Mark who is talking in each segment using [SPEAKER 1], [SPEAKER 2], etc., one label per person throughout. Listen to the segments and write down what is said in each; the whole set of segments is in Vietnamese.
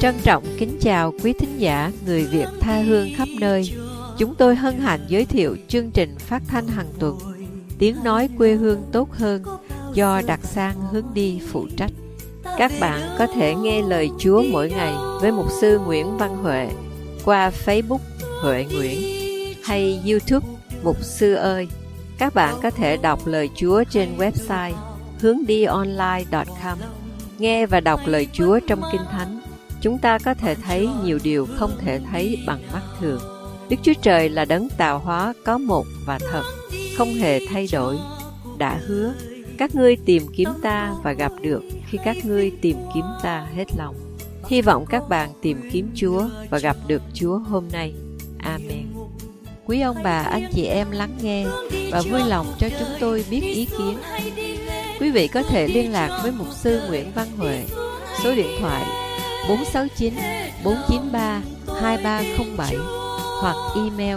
[SPEAKER 1] Trân trọng kính chào quý thính giả người Việt tha hương khắp nơi. Chúng tôi hân hạnh giới thiệu chương trình phát thanh hàng tuần Tiếng nói quê hương tốt hơn do Đặc Sang Hướng Đi phụ trách. Các bạn có thể nghe lời Chúa mỗi ngày với mục sư Nguyễn Văn Huệ qua Facebook Huệ Nguyễn hay YouTube Mục Sư Ơi. Các bạn có thể đọc lời Chúa trên website hương-đi-online.com. Nghe và đọc lời Chúa trong Kinh Thánh, chúng ta có thể thấy nhiều điều không thể thấy bằng mắt thường. Đức Chúa Trời là đấng tạo hóa có một và thật, không hề thay đổi. Đã hứa, các ngươi tìm kiếm ta và gặp được khi các ngươi tìm kiếm ta hết lòng. Hy vọng các bạn tìm kiếm Chúa và gặp được Chúa hôm nay. Amen. Quý ông bà, anh chị em lắng nghe và vui lòng cho chúng tôi biết ý kiến. Quý vị có thể liên lạc với mục sư Nguyễn Văn Huệ, số điện thoại 469 493 2307 hoặc email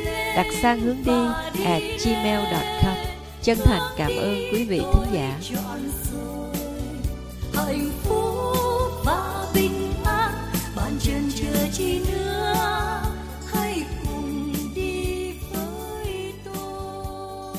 [SPEAKER 1] dacsanghuongdi@gmail.com. Chân thành cảm ơn quý vị thính giả.
[SPEAKER 2] Hạnh phúc và bình an, bạn chân chưa chi nữa, hãy cùng đi với tôi.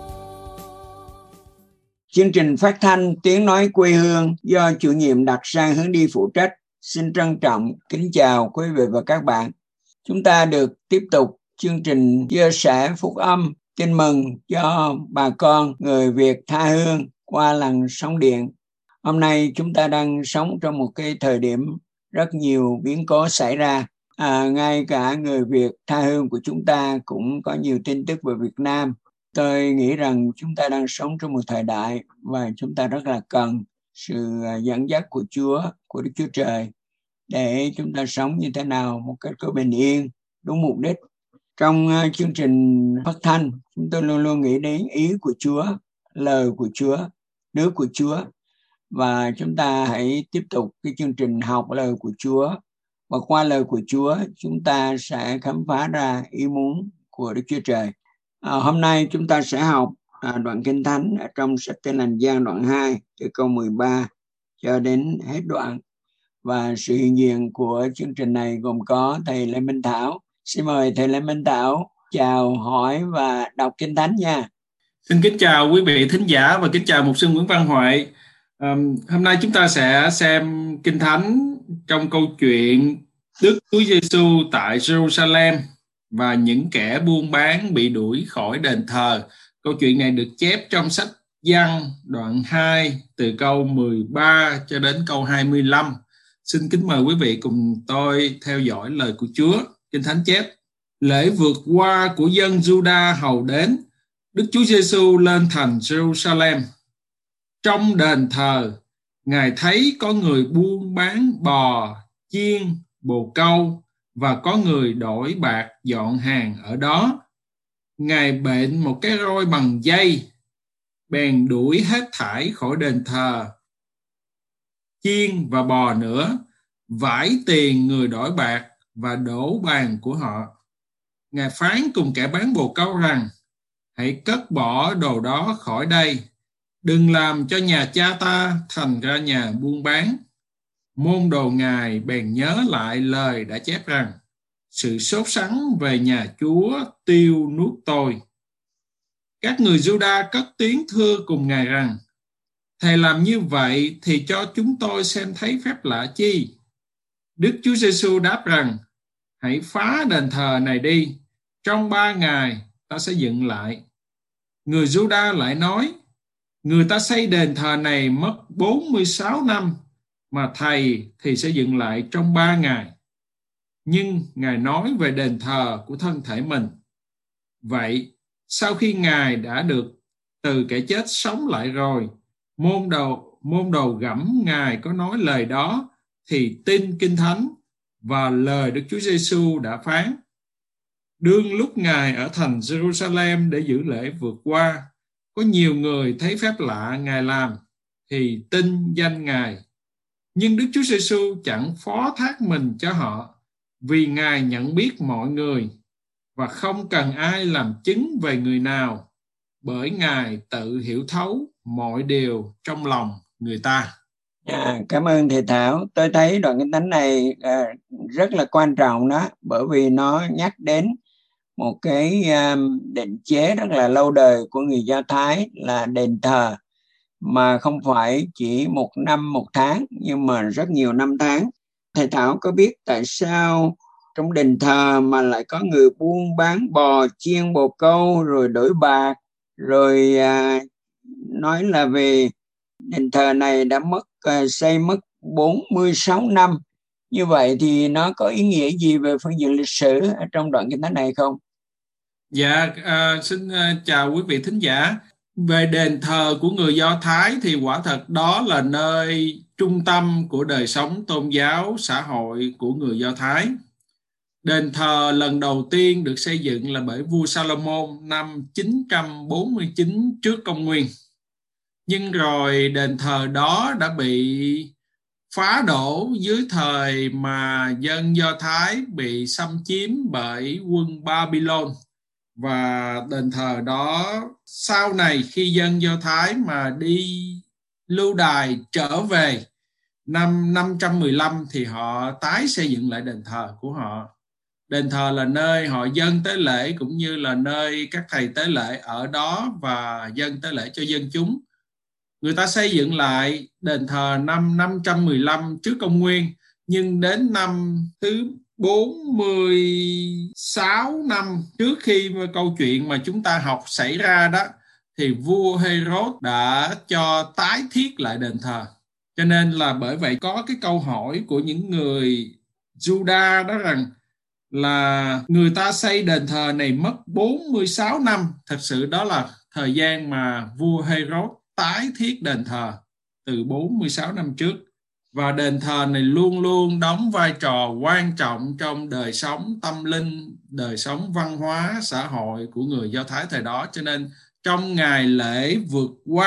[SPEAKER 3] Chương trình phát thanh Tiếng nói quê hương do chủ nhiệm Đặc Sang Hướng Đi phụ trách. Xin trân trọng kính chào quý vị và các bạn. Chúng ta được tiếp tục chương trình chia sẻ phúc âm, tin mừng cho bà con người Việt tha hương qua làn sóng điện. Hôm nay chúng ta đang sống trong một cái thời điểm rất nhiều biến cố xảy ra. Ngay cả người Việt tha hương của chúng ta cũng có nhiều tin tức về Việt Nam. Tôi nghĩ rằng chúng ta đang sống trong một thời đại và chúng ta rất là cần sự dẫn dắt của Chúa, của Đức Chúa Trời để chúng ta sống như thế nào một cách có bình yên, đúng mục đích. Trong chương trình phát thanh, chúng tôi luôn luôn nghĩ đến ý của Chúa, lời của Chúa, nước của Chúa. Và chúng ta hãy tiếp tục cái chương trình học lời của Chúa. Và qua lời của Chúa, chúng ta sẽ khám phá ra ý muốn của Đức Chúa Trời. Hôm nay chúng ta sẽ học đoạn Kinh Thánh ở trong sách Tin Lành Giăng đoạn 2, từ câu 13 cho đến hết đoạn. Và sự hiện diện của chương trình này gồm có thầy Lê Minh Thảo. Xin mời thầy Lê Minh Thảo chào, hỏi và đọc Kinh Thánh nha.
[SPEAKER 4] Xin kính chào quý vị thính giả và kính chào mục sư Nguyễn Văn Huệ. Hôm nay chúng ta sẽ xem Kinh Thánh trong câu chuyện Đức Chúa Giêsu tại Jerusalem và những kẻ buôn bán bị đuổi khỏi đền thờ. Câu chuyện này được chép trong sách Giăng đoạn 2 từ câu 13 cho đến câu 25. Xin kính mời quý vị cùng tôi theo dõi lời của Chúa. Kinh Thánh chép: Lễ vượt qua của dân Juda hầu đến, Đức Chúa Giêsu lên thành Jerusalem. Trong đền thờ, Ngài thấy có người buôn bán bò, chiên, bồ câu và có người đổi bạc dọn hàng ở đó. Ngài bệnh một cái roi bằng dây, bèn đuổi hết thảy khỏi đền thờ, chiên và bò nữa, vải tiền người đổi bạc và đổ bàn của họ. Ngài phán cùng kẻ bán bồ câu rằng: Hãy cất bỏ đồ đó khỏi đây, đừng làm cho nhà cha ta thành ra nhà buôn bán. Môn đồ Ngài bèn nhớ lại lời đã chép rằng: Sự sốt sắng về nhà Chúa tiêu nuốt tôi. Các người Juda cất tiếng thưa cùng Ngài rằng: Thầy làm như vậy thì cho chúng tôi xem thấy phép lạ chi? Đức Chúa Giêsu đáp rằng: Hãy phá đền thờ này đi, trong 3 ngày ta sẽ dựng lại. Người Juda lại nói: Người ta xây đền thờ này mất 46 năm, mà thầy thì sẽ dựng lại trong 3 ngày. Nhưng Ngài nói về đền thờ của thân thể mình. Vậy, sau khi Ngài đã được từ kẻ chết sống lại rồi, môn đồ gẫm Ngài có nói lời đó thì tin Kinh Thánh và lời Đức Chúa Giêsu đã phán. Đương lúc Ngài ở thành Jerusalem để giữ lễ vượt qua, có nhiều người thấy phép lạ Ngài làm thì tin danh Ngài. Nhưng Đức Chúa Giêsu chẳng phó thác mình cho họ, vì Ngài nhận biết mọi người và không cần ai làm chứng về người nào, bởi Ngài tự hiểu thấu mọi điều trong lòng người ta.
[SPEAKER 3] Cảm ơn thầy Thảo. Tôi thấy đoạn kinh thánh này rất là quan trọng đó, bởi vì nó nhắc đến một cái định chế rất là lâu đời của người Do Thái là đền thờ, mà không phải chỉ một năm một tháng nhưng mà rất nhiều năm tháng. Thầy Thảo có biết tại sao trong đền thờ mà lại có người buôn bán bò chiên bồ câu rồi đổi bạc, rồi nói là về đền thờ này đã xây mất 46 năm. Như vậy thì nó có ý nghĩa gì về phương diện lịch sử ở trong đoạn kinh thánh này không?
[SPEAKER 4] Dạ, xin chào quý vị thính giả. Về đền thờ của người Do Thái thì quả thật đó là nơi trung tâm của đời sống tôn giáo xã hội của người Do Thái. Đền thờ lần đầu tiên được xây dựng là bởi vua Salomon năm 949 trước công nguyên. Nhưng rồi đền thờ đó đã bị phá đổ dưới thời mà dân Do Thái bị xâm chiếm bởi quân Babylon. Và đền thờ đó sau này khi dân Do Thái mà đi lưu đày trở về năm 515 thì họ tái xây dựng lại đền thờ của họ. Đền thờ là nơi họ dâng tế lễ cũng như là nơi các thầy tế lễ ở đó và dâng tế lễ cho dân chúng. Người ta xây dựng lại đền thờ năm 515 trước công nguyên, nhưng đến năm thứ 46 năm trước khi câu chuyện mà chúng ta học xảy ra đó, thì vua Herod đã cho tái thiết lại đền thờ. Cho nên là bởi vậy có cái câu hỏi của những người Juda đó rằng là người ta xây đền thờ này mất 46 năm. Thật sự đó là thời gian mà vua Herod tái thiết đền thờ từ 46 năm trước. Và đền thờ này luôn luôn đóng vai trò quan trọng trong đời sống tâm linh, đời sống văn hóa, xã hội của người Do Thái thời đó. Cho nên trong ngày lễ vượt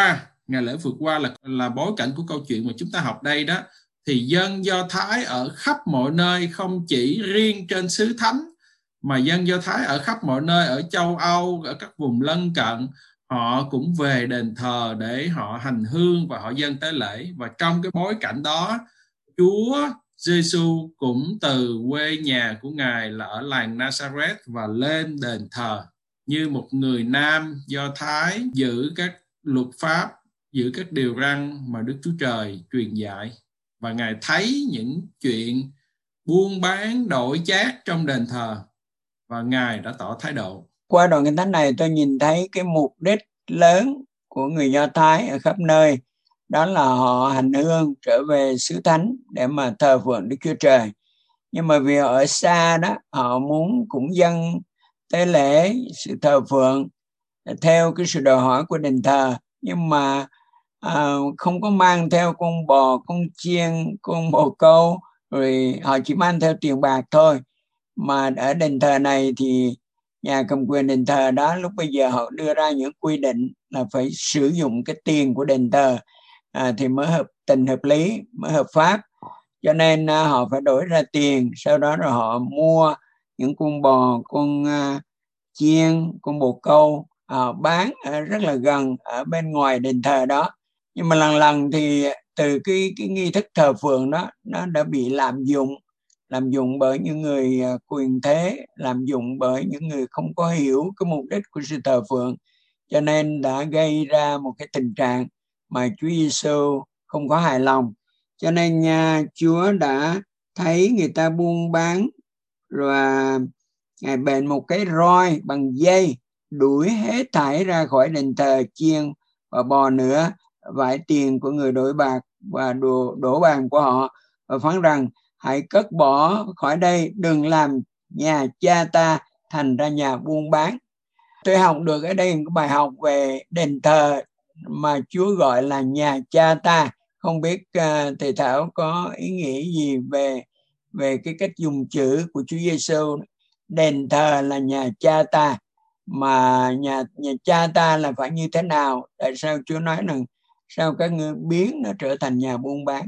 [SPEAKER 4] qua là bối cảnh của câu chuyện mà chúng ta học đây đó, thì dân Do Thái ở khắp mọi nơi, không chỉ riêng trên xứ Thánh, mà dân Do Thái ở khắp mọi nơi, ở châu Âu, ở các vùng lân cận, họ cũng về đền thờ để họ hành hương và họ dâng tế lễ. Và trong cái bối cảnh đó, Chúa Giêsu cũng từ quê nhà của Ngài là ở làng Nazareth và lên đền thờ như một người nam Do Thái, giữ các luật pháp, giữ các điều răn mà Đức Chúa Trời truyền dạy. Và Ngài thấy những chuyện buôn bán đổi chác trong đền thờ và Ngài đã tỏ thái độ.
[SPEAKER 3] Qua đoạn kinh thánh này tôi nhìn thấy cái mục đích lớn của người Do Thái ở khắp nơi, đó là họ hành hương trở về xứ Thánh để mà thờ phượng Đức Chúa Trời. Nhưng mà vì họ ở xa đó, họ muốn cũng dâng tế lễ, sự thờ phượng theo cái sự đòi hỏi của đền thờ, nhưng mà không có mang theo con bò, con chiên, con bồ câu, rồi họ chỉ mang theo tiền bạc thôi. Mà ở đền thờ này thì nhà cầm quyền đền thờ đó lúc bây giờ họ đưa ra những quy định là phải sử dụng cái tiền của đền thờ thì mới hợp tình hợp lý, mới hợp pháp. Cho nên họ phải đổi ra tiền, sau đó rồi họ mua những con bò, con chiên, con bồ câu, bán rất là gần ở bên ngoài đền thờ đó. Nhưng mà lần lần thì từ cái nghi thức thờ phượng đó, nó đã bị lạm dụng bởi những người quyền thế, lạm dụng bởi những người không có hiểu cái mục đích của sự thờ phượng, cho nên đã gây ra một cái tình trạng mà Chúa Giêsu không có hài lòng. Cho nên Chúa đã thấy người ta buôn bán, rồi Ngài bèn một cái roi bằng dây đuổi hết thảy ra khỏi đền thờ chiên và bò nữa, vải tiền của người đổi bạc và đổ bàn của họ, và phán rằng hãy cất bỏ khỏi đây, đừng làm nhà cha ta thành ra nhà buôn bán. Tôi học được ở đây một bài học về đền thờ mà Chúa gọi là nhà cha ta. Không biết thầy Thảo có ý nghĩa gì về cái cách dùng chữ của Chúa Giêsu. Đền thờ là nhà cha ta, mà nhà cha ta là phải như thế nào? Tại sao Chúa nói rằng sao các ngươi biến nó trở thành nhà buôn bán?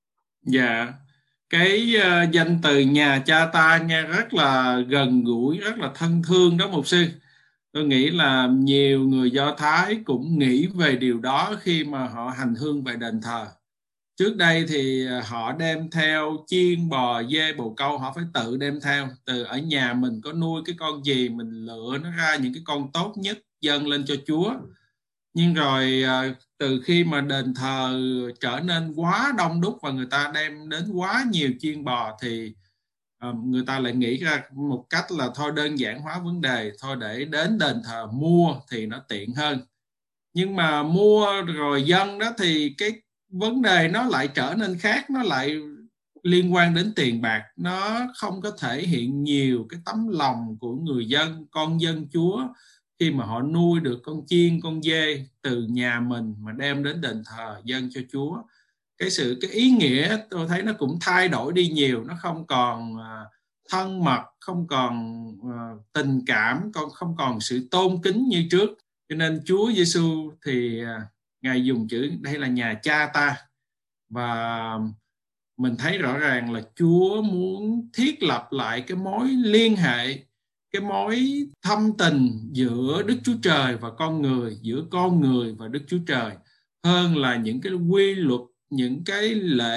[SPEAKER 4] Dạ, cái danh từ nhà cha ta nghe rất là gần gũi, rất là thân thương đó mục sư. Tôi nghĩ là nhiều người Do Thái cũng nghĩ về điều đó khi mà họ hành hương về đền thờ. Trước đây thì họ đem theo chiên, bò, dê, bồ câu, họ phải tự đem theo. Từ ở nhà mình có nuôi cái con gì, mình lựa nó ra những cái con tốt nhất dâng lên cho Chúa. Nhưng rồi từ khi mà đền thờ trở nên quá đông đúc và người ta đem đến quá nhiều chiên bò thì người ta lại nghĩ ra một cách là thôi đơn giản hóa vấn đề, thôi để đến đền thờ mua thì nó tiện hơn. Nhưng mà mua rồi dâng đó thì cái vấn đề nó lại trở nên khác, nó lại liên quan đến tiền bạc. Nó không có thể hiện nhiều cái tấm lòng của người dân, con dân Chúa khi mà họ nuôi được con chiên, con dê từ nhà mình mà đem đến đền thờ dâng cho Chúa. Cái ý nghĩa tôi thấy nó cũng thay đổi đi nhiều, nó không còn thân mật, không còn tình cảm, không còn sự tôn kính như trước. Cho nên Chúa Giêsu thì Ngài dùng chữ đây là nhà cha ta, và mình thấy rõ ràng là Chúa muốn thiết lập lại cái mối liên hệ, cái mối thâm tình giữa Đức Chúa Trời và con người, giữa con người và Đức Chúa Trời, hơn là những cái quy luật, những cái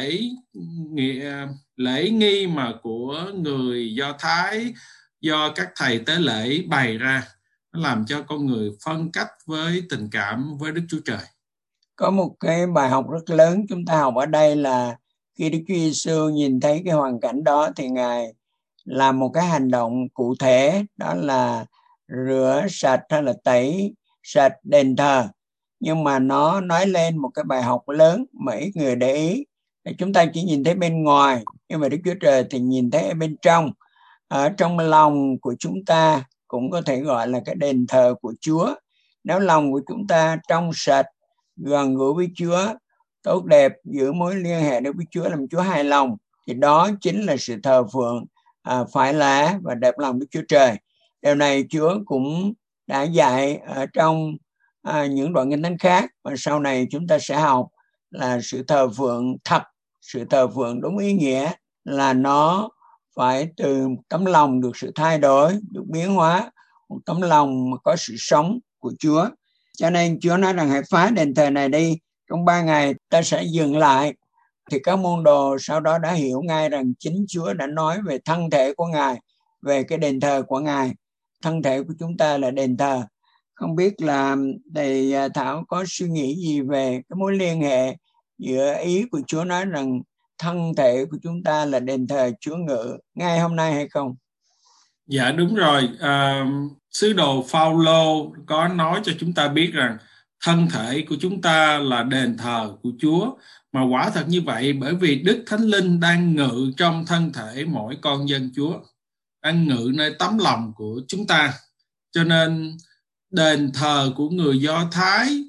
[SPEAKER 4] lễ nghi mà của người Do Thái do các thầy tế lễ bày ra. Nó làm cho con người phân cách với tình cảm với Đức Chúa Trời.
[SPEAKER 3] Có một cái bài học rất lớn chúng ta học ở đây là khi Đức Chúa Giêsu nhìn thấy cái hoàn cảnh đó thì Ngài làm một cái hành động cụ thể, đó là rửa sạch hay là tẩy sạch đền thờ. Nhưng mà nó nói lên một cái bài học lớn mà ít người để ý. Chúng ta chỉ nhìn thấy bên ngoài, nhưng mà Đức Chúa Trời thì nhìn thấy ở bên trong. Ở trong lòng của chúng ta cũng có thể gọi là cái đền thờ của Chúa. Nếu lòng của chúng ta trong sạch, gần gũi với Chúa, tốt đẹp, giữ mối liên hệ với Chúa, làm Chúa hài lòng, thì đó chính là sự thờ phượng phải lẽ và đẹp lòng Đức Chúa Trời. Điều này Chúa cũng đã dạy ở trong những đoạn kinh thánh khác, và sau này chúng ta sẽ học là sự thờ phượng thật, sự thờ phượng đúng ý nghĩa là nó phải từ tấm lòng được sự thay đổi, được biến hóa, một tấm lòng mà có sự sống của Chúa. Cho nên Chúa nói rằng hãy phá đền thờ này đi, trong 3 ngày ta sẽ dừng lại. Thì các môn đồ sau đó đã hiểu ngay rằng chính Chúa đã nói về thân thể của Ngài, về cái đền thờ của Ngài. Thân thể của chúng ta là đền thờ. Không biết là thầy Thảo có suy nghĩ gì về cái mối liên hệ giữa ý của Chúa nói rằng thân thể của chúng ta là đền thờ Chúa ngự ngay hôm nay hay không?
[SPEAKER 4] Dạ đúng rồi. Sứ đồ Phao-lô có nói cho chúng ta biết rằng thân thể của chúng ta là đền thờ của Chúa. Mà quả thật như vậy, bởi vì Đức Thánh Linh đang ngự trong thân thể mỗi con dân Chúa, đang ngự nơi tấm lòng của chúng ta. Cho nên đền thờ của người Do Thái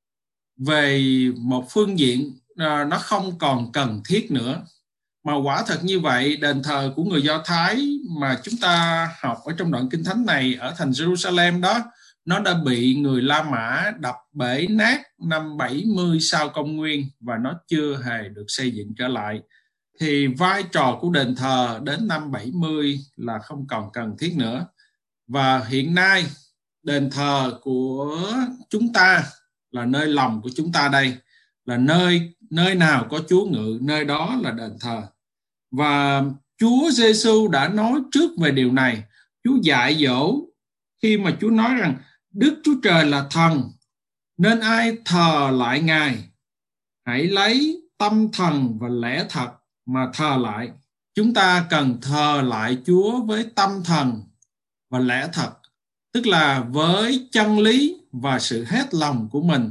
[SPEAKER 4] về một phương diện nó không còn cần thiết nữa. Mà quả thật như vậy, đền thờ của người Do Thái mà chúng ta học ở trong đoạn kinh thánh này ở thành Jerusalem đó, nó đã bị người La Mã đập bể nát năm 70 sau công nguyên và nó chưa hề được xây dựng trở lại. Thì vai trò của đền thờ đến năm 70 là không còn cần thiết nữa. Và hiện nay đền thờ của chúng ta là nơi lòng của chúng ta đây, là nơi nào có Chúa ngự, nơi đó là đền thờ. Và Chúa Giêsu đã nói trước về điều này. Chúa dạy dỗ khi mà Chúa nói rằng Đức Chúa Trời là thần, nên ai thờ lại Ngài hãy lấy tâm thần và lẽ thật mà thờ lại. Chúng ta cần thờ lại Chúa với tâm thần và lẽ thật, tức là với chân lý và sự hết lòng của mình.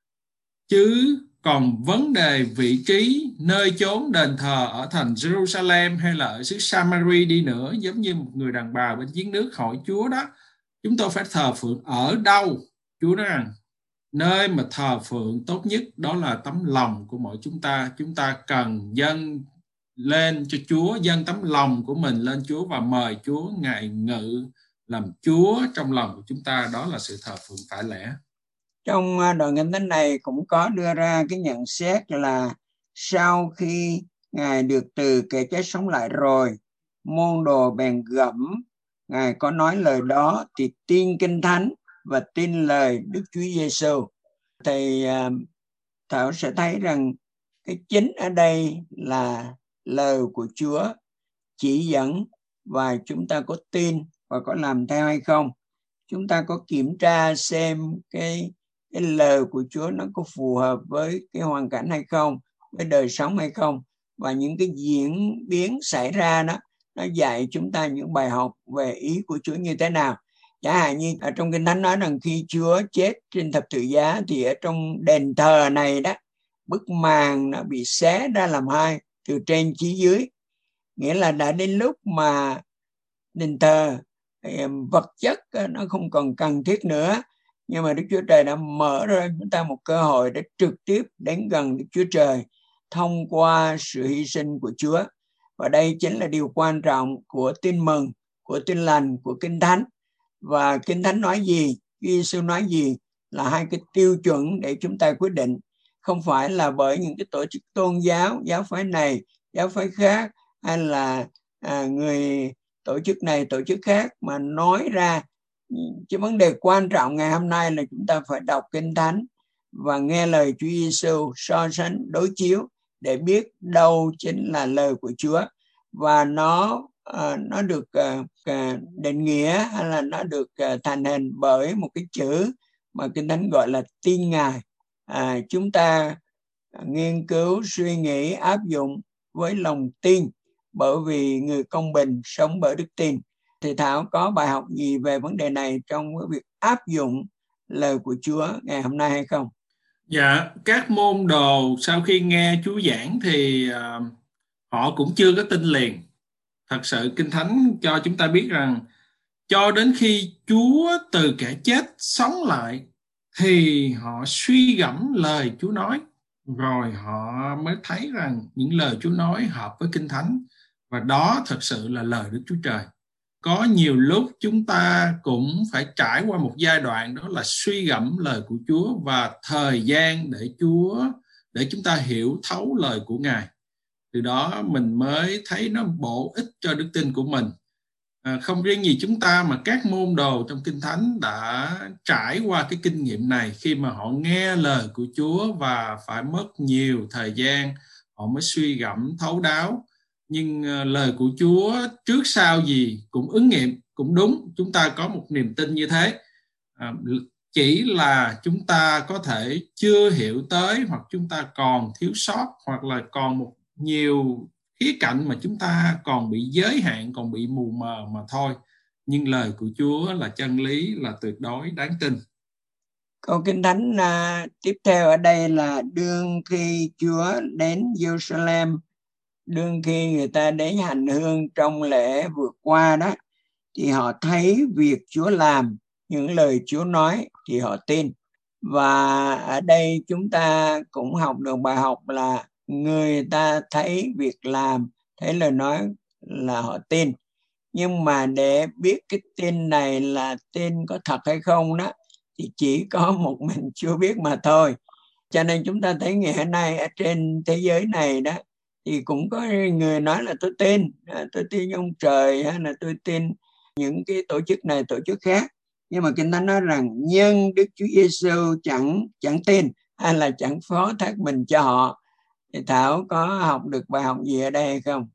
[SPEAKER 4] Chứ còn vấn đề vị trí nơi chốn đền thờ ở thành Jerusalem hay là ở xứ Samari đi nữa, giống như một người đàn bà bên giếng nước hỏi Chúa đó, chúng tôi phải thờ phượng ở đâu? Chúa nói rằng nơi mà thờ phượng tốt nhất đó là tấm lòng của mỗi chúng ta. Chúng ta cần dâng lên cho Chúa, dâng tấm lòng của mình lên Chúa và mời Chúa Ngài ngự làm Chúa trong lòng của chúng ta. Đó là sự thờ phượng phải lẽ.
[SPEAKER 3] Trong đoạn kinh thánh này cũng có đưa ra cái nhận xét là sau khi Ngài được từ kẻ chết sống lại rồi, môn đồ bèn gẫm Ngài có nói lời đó thì tin kinh thánh và tin lời Đức Chúa Giêsu. Thầy Thảo sẽ thấy rằng Cái chính ở đây là lời của Chúa chỉ dẫn, và chúng ta có tin và có làm theo hay không. Chúng ta có kiểm tra xem cái lời của Chúa nó có phù hợp với cái hoàn cảnh hay không, với đời sống hay không, và những cái diễn biến xảy ra đó nó dạy chúng ta những bài học về ý của Chúa như thế nào. Chẳng hạn như ở trong Kinh Thánh nói rằng khi Chúa chết trên thập tự giá thì ở trong đền thờ này đó, bức màn nó bị xé ra làm hai từ trên chí dưới, nghĩa là đã đến lúc mà đền thờ vật chất nó không còn cần thiết nữa, nhưng mà Đức Chúa Trời đã mở ra chúng ta một cơ hội để trực tiếp đến gần Đức Chúa Trời thông qua sự hy sinh của Chúa. Và đây chính là điều quan trọng của tin mừng, của tin lành, của Kinh Thánh. Và Kinh Thánh nói gì, Chúa Giêsu nói gì là hai cái tiêu chuẩn để chúng ta quyết định. Không phải là bởi những cái tổ chức tôn giáo, giáo phái này, giáo phái khác, hay là người tổ chức này, tổ chức khác mà nói ra. Cái vấn đề quan trọng ngày hôm nay là chúng ta phải đọc Kinh Thánh và nghe lời Chúa Giêsu, so sánh, đối chiếu để biết đâu chính là lời của Chúa, và nó được định nghĩa hay là nó được thành hình bởi một cái chữ mà Kinh Thánh gọi là tin Ngài. Chúng ta nghiên cứu, suy nghĩ, áp dụng với lòng tin, bởi vì người công bình sống bởi đức tin. Thì Thảo có bài học gì về vấn đề này trong cái việc áp dụng lời của Chúa ngày hôm nay hay không?
[SPEAKER 4] Dạ, các môn đồ sau khi nghe Chúa giảng thì họ cũng chưa có tin liền. Thật sự Kinh Thánh cho chúng ta biết rằng cho đến khi Chúa từ kẻ chết sống lại thì họ suy gẫm lời Chúa nói, rồi họ mới thấy rằng những lời Chúa nói hợp với Kinh Thánh, và đó thật sự là lời Đức Chúa Trời. Có nhiều lúc chúng ta cũng phải trải qua một giai đoạn, đó là suy gẫm lời của Chúa và thời gian để chúng ta hiểu thấu lời của Ngài. Từ đó mình mới thấy nó bổ ích cho đức tin của mình. Không riêng gì chúng ta mà các môn đồ trong Kinh Thánh đã trải qua cái kinh nghiệm này khi mà họ nghe lời của Chúa và phải mất nhiều thời gian họ mới suy gẫm thấu đáo. Nhưng lời của Chúa trước sau gì cũng ứng nghiệm, cũng đúng. Chúng ta có một niềm tin như thế. Chỉ là chúng ta có thể chưa hiểu tới, hoặc chúng ta còn thiếu sót, hoặc là còn một nhiều khía cạnh mà chúng ta còn bị giới hạn, còn bị mù mờ mà thôi. Nhưng lời của Chúa là chân lý, là tuyệt đối đáng tin.
[SPEAKER 3] Câu Kinh Thánh tiếp theo ở đây là đương khi Chúa đến Jerusalem, đương khi người ta đến hành hương trong lễ vượt qua đó, thì họ thấy việc Chúa làm, những lời Chúa nói thì họ tin. Và ở đây chúng ta cũng học được bài học là người ta thấy việc làm, thấy lời nói là họ tin. Nhưng mà để biết cái tin này là tin có thật hay không đó, thì chỉ có một mình Chúa biết mà thôi. Cho nên chúng ta thấy ngày hôm nay ở trên thế giới này đó, thì cũng có người nói là tôi tin ông trời, hay là tôi tin những cái tổ chức này, tổ chức khác. Nhưng mà Kinh Thánh nói rằng nhân Đức Chúa Giêsu chẳng tin, hay là chẳng phó thác mình cho họ. Thì Thảo có học được bài học gì ở đây hay không?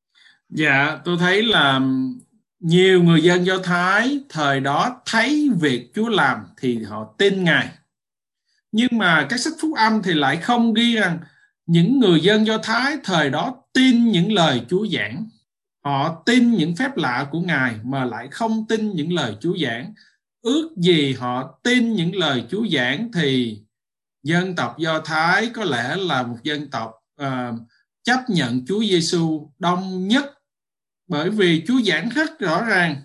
[SPEAKER 4] Dạ, tôi thấy là nhiều người dân Do Thái thời đó thấy việc Chúa làm thì họ tin Ngài. Nhưng mà các sách phúc âm thì lại không ghi rằng những người dân Do Thái thời đó tin những lời Chúa giảng. Họ tin những phép lạ của Ngài mà lại không tin những lời Chúa giảng. Ước gì họ tin những lời Chúa giảng thì dân tộc Do Thái có lẽ là một dân tộc chấp nhận Chúa Giêsu đông nhất. Bởi vì Chúa giảng rất rõ ràng,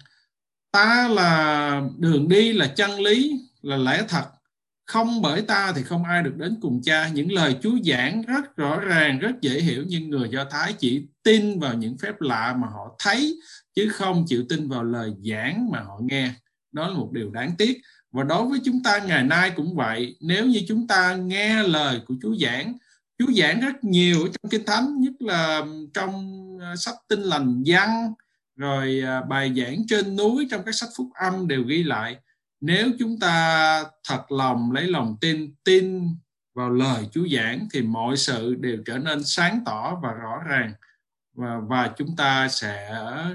[SPEAKER 4] ta là đường đi, là chân lý, là lẽ thật. Không bởi ta thì không ai được đến cùng Cha. Những lời Chúa giảng rất rõ ràng, rất dễ hiểu, nhưng người Do Thái chỉ tin vào những phép lạ mà họ thấy, chứ không chịu tin vào lời giảng mà họ nghe. Đó là một điều đáng tiếc. Và đối với chúng ta ngày nay cũng vậy. Nếu như chúng ta nghe lời của Chúa giảng rất nhiều ở trong Kinh Thánh, nhất là trong sách Tin Lành Văn, rồi bài giảng trên núi, trong các sách phúc âm đều ghi lại. Nếu chúng ta thật lòng lấy lòng tin vào lời Chúa giảng thì mọi sự đều trở nên sáng tỏ và rõ ràng, và chúng ta sẽ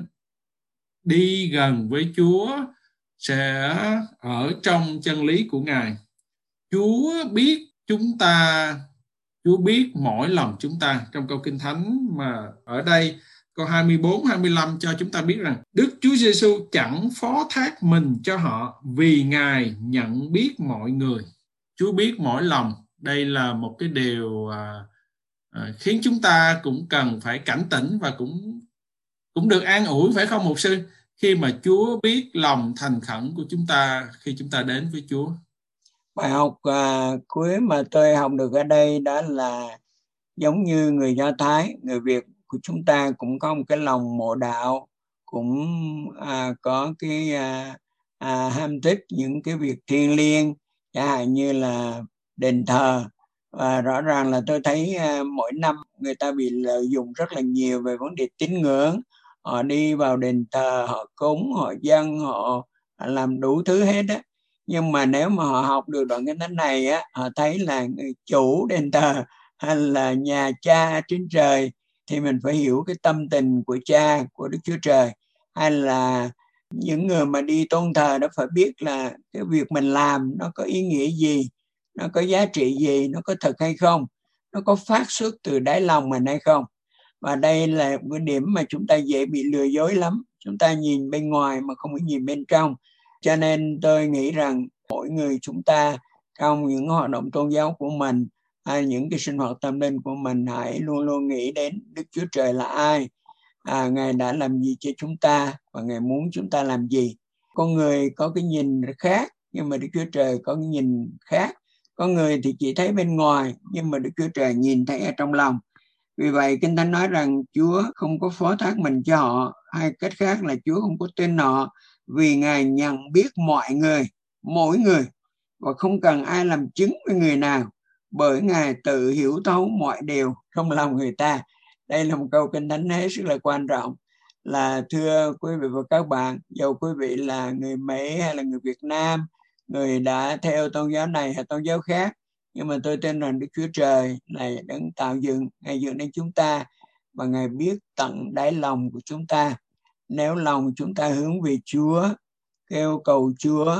[SPEAKER 4] đi gần với Chúa, sẽ ở trong chân lý của Ngài. Chúa biết chúng ta, Chúa biết mỗi lòng chúng ta. Trong câu Kinh Thánh mà ở đây câu 24, 25 cho chúng ta biết rằng Đức Chúa Giêsu chẳng phó thác mình cho họ vì Ngài nhận biết mọi người. Chúa biết mỗi lòng. Đây là một cái điều khiến chúng ta cũng cần phải cảnh tỉnh và cũng được an ủi, phải không mục sư? Khi mà Chúa biết lòng thành khẩn của chúng ta khi chúng ta đến với Chúa.
[SPEAKER 3] Bài học cuối mà tôi học được ở đây đó là giống như người Do Thái, người Việt của chúng ta cũng có một cái lòng mộ đạo, cũng có cái ham thích những cái việc thiêng liêng, chẳng hạn như là đền thờ. Và rõ ràng là tôi thấy mỗi năm người ta bị lợi dụng rất là nhiều về vấn đề tín ngưỡng. Họ đi vào đền thờ, họ cúng, họ dâng, họ làm đủ thứ hết á. Nhưng mà nếu mà họ học được đoạn Kinh Thánh này á, họ thấy là người chủ đền thờ hay là nhà Cha trên trời thì mình phải hiểu cái tâm tình của Cha, của Đức Chúa Trời. Hay là những người mà đi tôn thờ đó phải biết là cái việc mình làm nó có ý nghĩa gì, nó có giá trị gì, nó có thật hay không, nó có phát xuất từ đáy lòng mình hay không. Và đây là một cái điểm mà chúng ta dễ bị lừa dối lắm. Chúng ta nhìn bên ngoài mà không có nhìn bên trong. Cho nên tôi nghĩ rằng mỗi người chúng ta trong những hoạt động tôn giáo của mình hay những cái sinh hoạt tâm linh của mình hãy luôn luôn nghĩ đến Đức Chúa Trời là ai, Ngài đã làm gì cho chúng ta và Ngài muốn chúng ta làm gì. Con người có cái nhìn khác nhưng mà Đức Chúa Trời có cái nhìn khác. Có người thì chỉ thấy bên ngoài nhưng mà Đức Chúa Trời nhìn thấy ở trong lòng. Vì vậy Kinh Thánh nói rằng Chúa không có phó thác mình cho họ, hay cách khác là Chúa không có tin họ, vì Ngài nhận biết mọi người, mỗi người, và không cần ai làm chứng với người nào, bởi Ngài tự hiểu thấu mọi điều trong lòng người ta. Đây là một câu Kinh Thánh hết sức là quan trọng. Là thưa quý vị và các bạn, dầu quý vị là người Mỹ hay là người Việt Nam, người đã theo tôn giáo này hay tôn giáo khác, nhưng mà tôi tin rằng Đức Chúa Trời này đấng tạo dựng, Ngài dựng nên chúng ta và Ngài biết tận đáy lòng của chúng ta. Nếu lòng chúng ta hướng về Chúa, kêu cầu Chúa,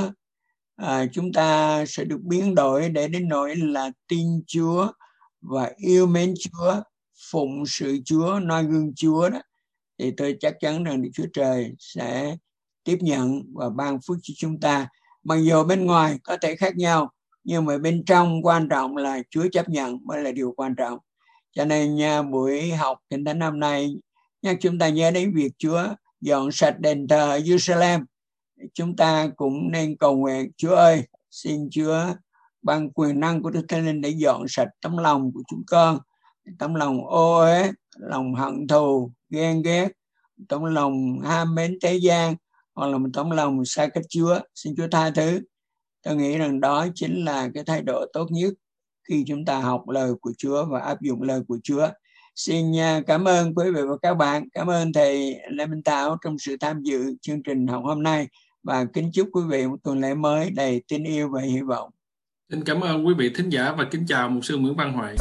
[SPEAKER 3] chúng ta sẽ được biến đổi để đến nỗi là tin Chúa và yêu mến Chúa, phụng sự Chúa, noi gương Chúa đó. Thì tôi chắc chắn rằng Đức Chúa Trời sẽ tiếp nhận và ban phước cho chúng ta. Mặc dù bên ngoài có thể khác nhau, nhưng mà bên trong quan trọng là Chúa chấp nhận mới là điều quan trọng. Cho nên nha, buổi học Kinh Thánh hôm nay nhắc chúng ta nhớ đến việc Chúa dọn sạch đền thờ ở Jerusalem. Chúng ta cũng nên cầu nguyện: Chúa ơi, xin Chúa ban quyền năng của Đức Thánh Linh để dọn sạch tấm lòng của chúng con, tấm lòng ô uế, lòng hận thù, ghen ghét, tấm lòng ham mến thế gian, hoặc là một tấm lòng xa cách Chúa. Xin Chúa tha thứ. Tôi nghĩ rằng đó chính là cái thái độ tốt nhất khi chúng ta học lời của Chúa và áp dụng lời của Chúa. Xin cảm ơn quý vị và các bạn. Cảm ơn Thầy Lê Minh Thảo trong sự tham dự chương trình học hôm nay, và kính chúc quý vị một tuần lễ mới đầy tin yêu và hy vọng.
[SPEAKER 4] Xin cảm ơn quý vị thính giả và kính chào mục sư Nguyễn Văn Hoài.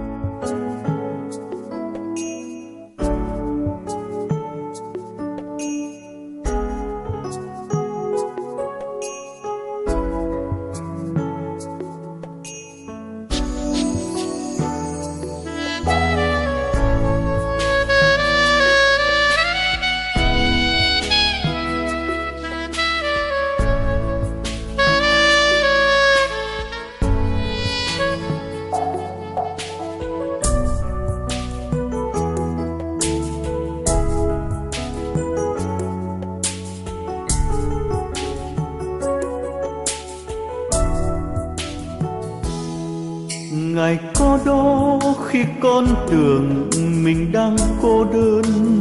[SPEAKER 5] Ngài có đó khi con tưởng mình đang cô đơn,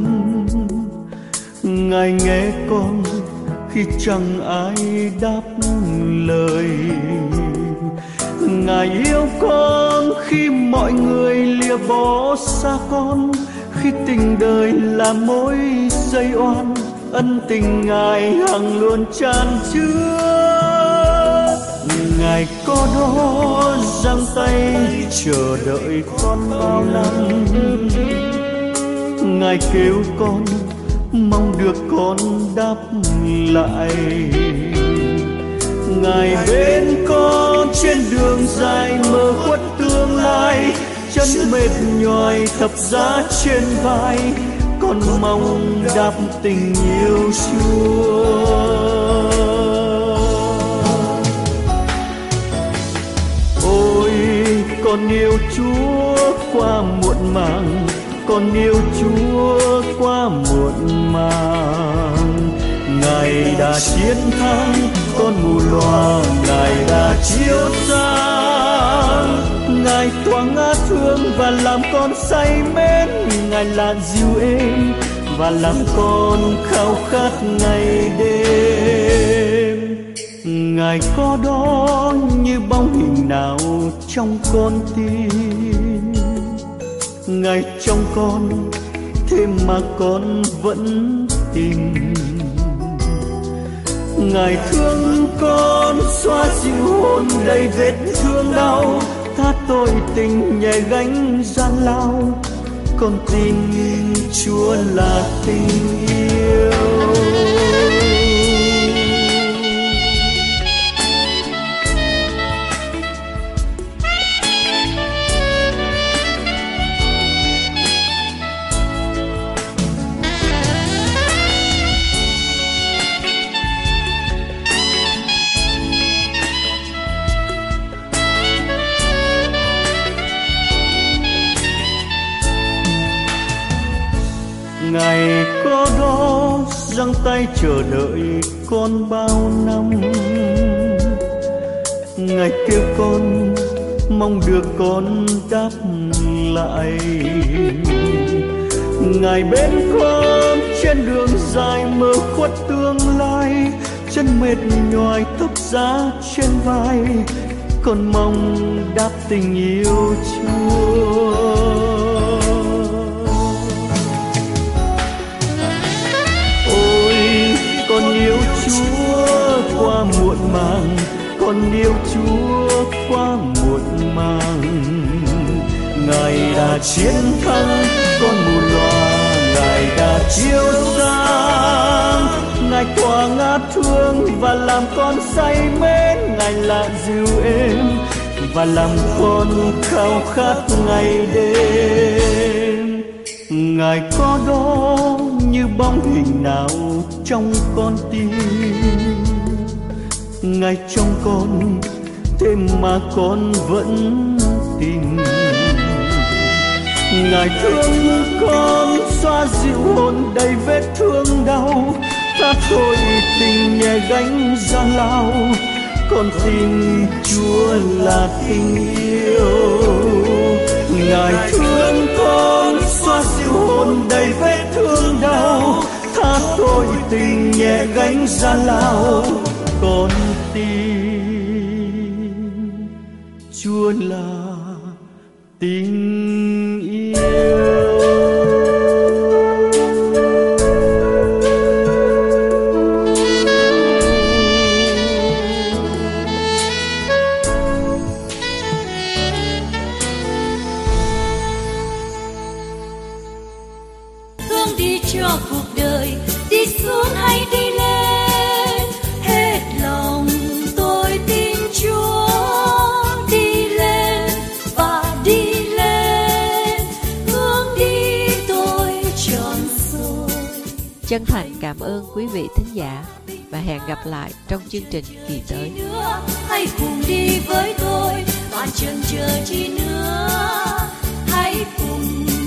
[SPEAKER 5] Ngài nghe con khi chẳng ai đáp lời, Ngài yêu con khi mọi người lìa bỏ xa con, khi tình đời là mối dây oan, ân tình Ngài hằng luôn chan chứa. Ngài có đó giang tay chờ đợi con bao năm. Ngài kêu con mong được con đáp lại. Ngài bên con trên đường dài mơ khuất tương lai, chân mệt nhoài thập giá trên vai, con mong đáp tình yêu Chúa. Ôi con yêu Chúa qua muộn màng, con yêu Chúa qua muộn màng. Ngài đã chiến thắng con mù loà, Ngài đã chiếu sáng. Ngài tỏa ngát hương và làm con say mến, Ngài là dịu êm và làm con khao khát ngày đêm. Ngài có đó như bóng hình nào trong con tim, Ngài trong con thế mà con vẫn tìm. Ngài thương con xoa dịu hồn đầy vết thương đau, tha tội tình nhẹ gánh gian lao. Con tin Chúa là tình yêu. Ngài có đó giang tay chờ đợi con bao năm. Ngài kêu con mong được con đáp lại. Ngài bên con trên đường dài mơ khuất tương lai, chân mệt nhoài tóc giá trên vai, con mong đáp tình yêu Chúa. Con yêu Chúa qua muộn màng, con yêu Chúa qua muộn màng. Ngài đã chiến thắng con mù loà, Ngài đã chiếu sáng. Ngài tỏa ngát hương và làm con say mến, Ngài là dịu êm và làm con khao khát ngày đêm. Ngài có đó như bóng hình nào trong con tim, Ngài trong con thế mà con vẫn tìm. Ngài thương con xoa dịu hồn đầy vết thương đau, tha tội tình nhẹ gánh gian lao. Con tin Chúa là tình yêu. Ngài thương con xoa dịu hồn đầy vết thương đau, tha tội tình nhẹ gánh gian lao. Con tin Chúa là tình yêu.
[SPEAKER 2] Cho cuộc đời đi xuống hay đi lên, hết lòng tôi tin Chúa. Đi lên và đi lên, hướng đi tôi tròn rồi.
[SPEAKER 1] Chân thành cảm ơn quý vị thính giả và hẹn gặp lại trong chương trình kỳ tới.
[SPEAKER 2] Hãy cùng đi với tôi, bạn chần chờ chi nữa, hãy cùng